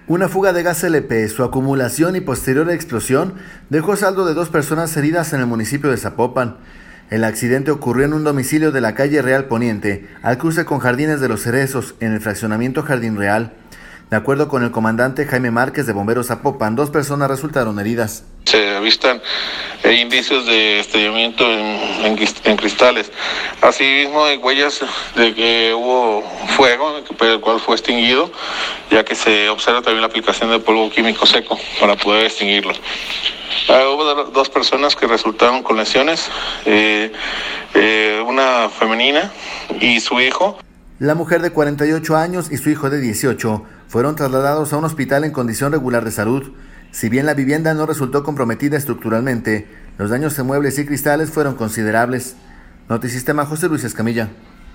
Una fuga de gas LP, su acumulación y posterior explosión dejó saldo de 2 personas heridas en el municipio de Zapopan. El accidente ocurrió en un domicilio de la calle Real Poniente, al cruce con Jardines de los Cerezos, en el fraccionamiento Jardín Real. De acuerdo con el comandante Jaime Márquez de Bomberos Zapopan, 2 personas resultaron heridas. Se avistan indicios de estallamiento en cristales. Asimismo, hay huellas de que hubo fuego, el cual fue extinguido, ya que se observa también la aplicación de polvo químico seco para poder extinguirlo. Hubo 2 personas que resultaron con lesiones, una femenina y su hijo. La mujer de 48 años y su hijo de 18 fueron trasladados a un hospital en condición regular de salud. Si bien la vivienda no resultó comprometida estructuralmente, los daños en muebles y cristales fueron considerables. Notisistema, José Luis Escamilla.